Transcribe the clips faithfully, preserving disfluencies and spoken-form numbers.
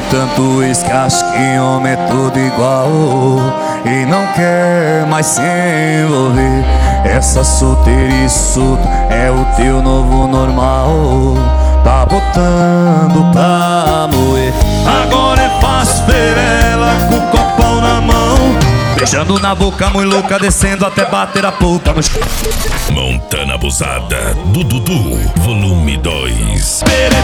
tanto isso que acho que homem é tudo igual e não quer mais se envolver. Essa solteirice solto é o teu novo normal. Tá botando pra moer. Agora é fácil ver ela com o copão na mão, beijando na boca, muito louca, descendo até bater a polpa no chão. Montana Abusada do Dudu, volume dois.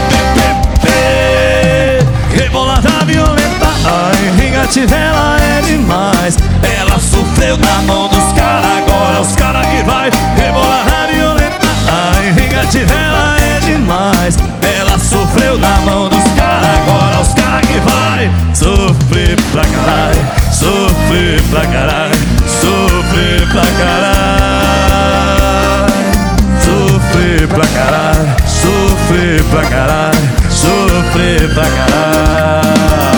Rebolada violenta, ai, Rigativela é demais. Ela sofreu na mão dos caras, agora os caras que vai. Rebolada violenta, ai, Rigativela é demais. Ela sofreu na mão dos caras, agora os caras que vai. Sofrer pra caralho, sofrer pra caralho, sofrer pra caralho, sofrer pra caralho, sofrer pra caralho, sofrer pra caralho.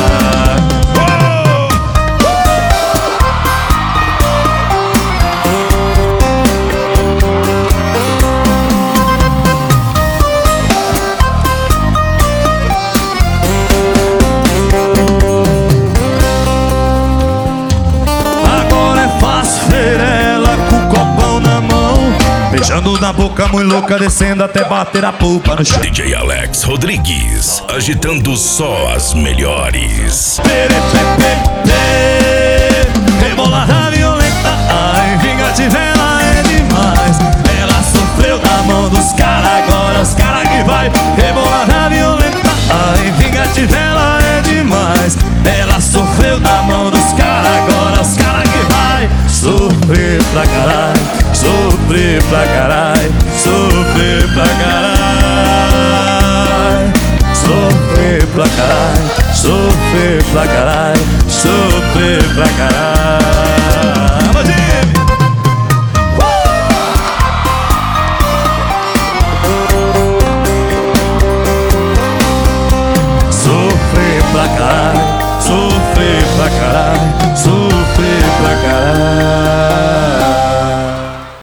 Beijando na boca, muito louca, descendo até bater a polpa no chão. D J Alex Rodrigues, agitando só as melhores. Rebolada violenta, ai, Rigativela é demais. Ela sofreu na mão dos caras, agora os caras que vai. Rebolada violenta, ai, Rigativela é demais. Ela sofreu na mão dos caras, agora os caras que vai. Sofrer pra caralho, sofrer pra caralho, sofrer pra caralho, sofrer pra caralho, sofrer pra caralho, sofrer pra caralho. Vamos, Jimmy! Sofrer pra caralho, sofrer pra caralho, sofrer pra caralho.